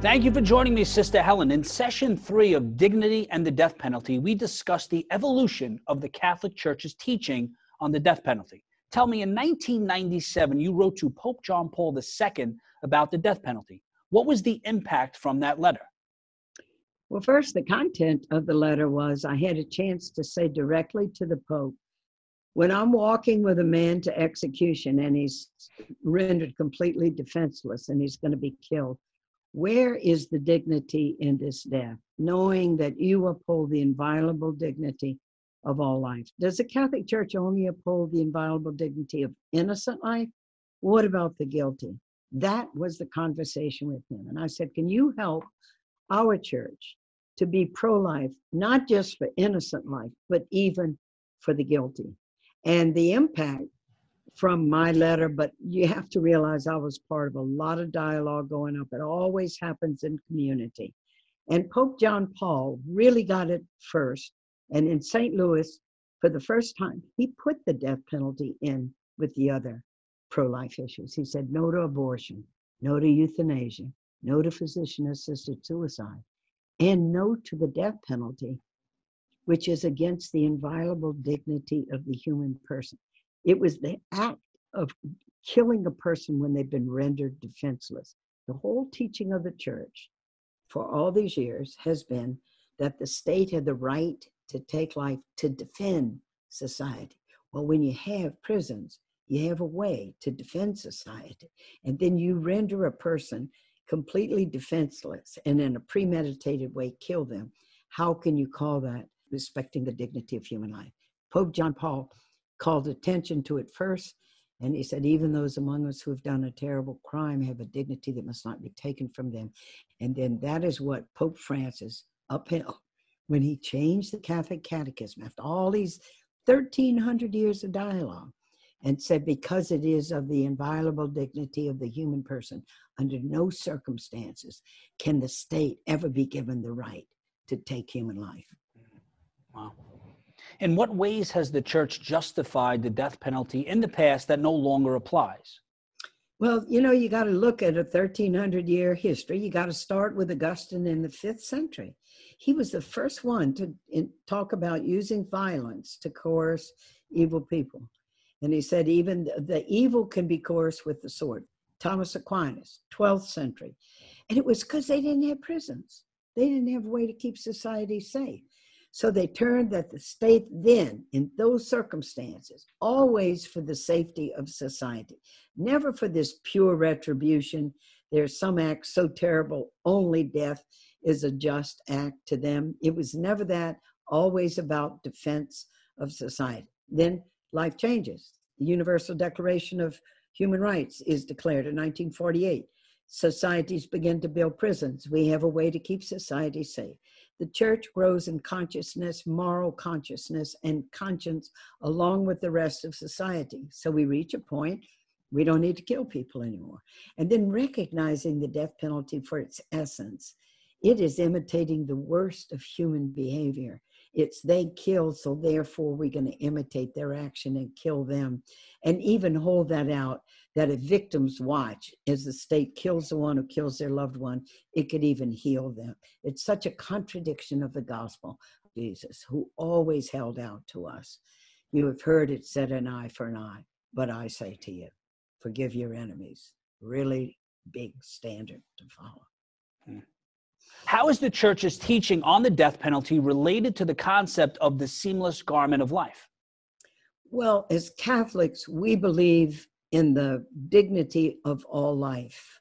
Thank you for joining me, Sister Helen. In session 3 of Dignity and the Death Penalty, we discussed the evolution of the Catholic Church's teaching on the death penalty. Tell me, in 1997, you wrote to Pope John Paul II about the death penalty. What was the impact from that letter? Well, first, the content of the letter was I had a chance to say directly to the Pope, when I'm walking with a man to execution and he's rendered completely defenseless and he's going to be killed, where is the dignity in this death? Knowing that you uphold the inviolable dignity of all life. Does the Catholic Church only uphold the inviolable dignity of innocent life? What about the guilty? That was the conversation with him. And I said, can you help our church to be pro-life, not just for innocent life, but even for the guilty? And the impact from my letter, but you have to realize I was part of a lot of dialogue going up. It always happens in community. And Pope John Paul really got it first. And in St. Louis, for the first time, he put the death penalty in with the other pro-life issues. He said no to abortion, no to euthanasia, no to physician-assisted suicide, and no to the death penalty, which is against the inviolable dignity of the human person. It was the act of killing a person when they've been rendered defenseless. The whole teaching of the church for all these years has been that the state had the right to take life to defend society. Well, when you have prisons, you have a way to defend society. And then you render a person completely defenseless and in a premeditated way kill them. How can you call that respecting the dignity of human life? Pope John Paul called attention to it first, and he said, even those among us who have done a terrible crime have a dignity that must not be taken from them. And then that is what Pope Francis upheld when he changed the Catholic Catechism after all these 1,300 years of dialogue, and said, because it is of the inviolable dignity of the human person, under no circumstances can the state ever be given the right to take human life. Wow. In what ways has the church justified the death penalty in the past that no longer applies? Well, you got to look at a 1,300-year history. You got to start with Augustine in the 5th century. He was the first one to talk about using violence to coerce evil people. And he said even the evil can be coerced with the sword. Thomas Aquinas, 12th century. And it was because they didn't have prisons. They didn't have a way to keep society safe. So they turned that the state then, in those circumstances, always for the safety of society, never for this pure retribution. There's some acts so terrible, only death is a just act to them. It was never that, always about defense of society. Then life changes. The Universal Declaration of Human Rights is declared in 1948. Societies begin to build prisons. We have a way to keep society safe. The church grows in consciousness, moral consciousness, and conscience along with the rest of society. So we reach a point, we don't need to kill people anymore. And then recognizing the death penalty for its essence. It is imitating the worst of human behavior. It's they kill, so therefore we're going to imitate their action and kill them. And even hold that out, that if victims watch as the state kills the one who kills their loved one, it could even heal them. It's such a contradiction of the gospel of Jesus, who always held out to us. You have heard it said, an eye for an eye, but I say to you, forgive your enemies. Really big standard to follow. How is the church's teaching on the death penalty related to the concept of the seamless garment of life? Well, as Catholics, we believe in the dignity of all life.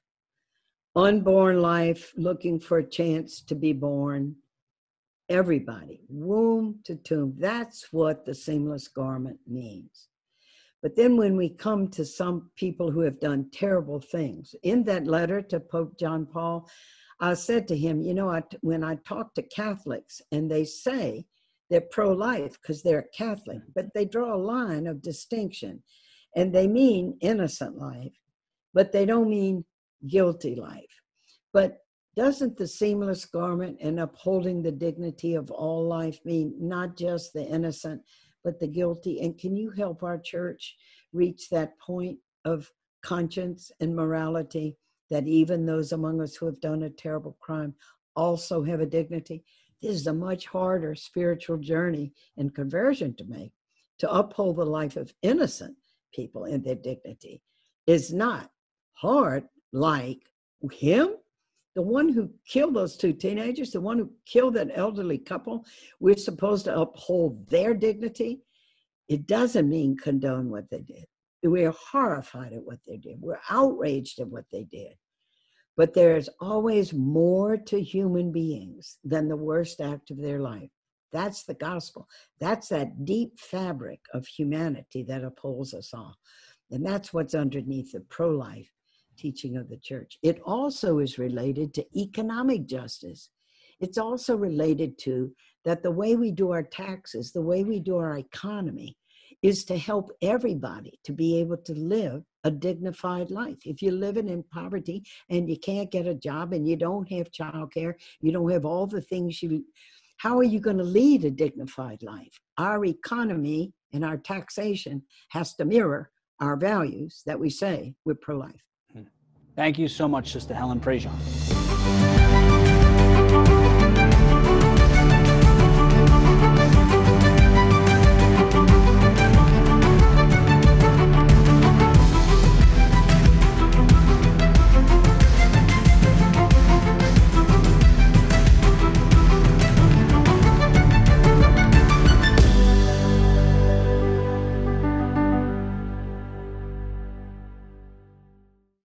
Unborn life, looking for a chance to be born. Everybody, womb to tomb. That's what the seamless garment means. But then when we come to some people who have done terrible things, in that letter to Pope John Paul, I said to him, when I talk to Catholics and they say they're pro-life because they're Catholic, but they draw a line of distinction and they mean innocent life, but they don't mean guilty life. But doesn't the seamless garment and upholding the dignity of all life mean not just the innocent, but the guilty? And can you help our church reach that point of conscience and morality that even those among us who have done a terrible crime also have a dignity. This is a much harder spiritual journey and conversion to make. To uphold the life of innocent people and their dignity is not hard like him, the one who killed those two teenagers, the one who killed that elderly couple. We're supposed to uphold their dignity. It doesn't mean condone what they did. We're horrified at what they did. We're outraged at what they did. But there's always more to human beings than the worst act of their life. That's the gospel. That's that deep fabric of humanity that upholds us all. And that's what's underneath the pro-life teaching of the church. It also is related to economic justice. It's also related to that the way we do our taxes, the way we do our economy, is to help everybody to be able to live a dignified life. If you're living in poverty and you can't get a job and you don't have childcare, you don't have all the things how are you going to lead a dignified life? Our economy and our taxation has to mirror our values that we say we're pro-life. Thank you so much, Sister Helen Prejean.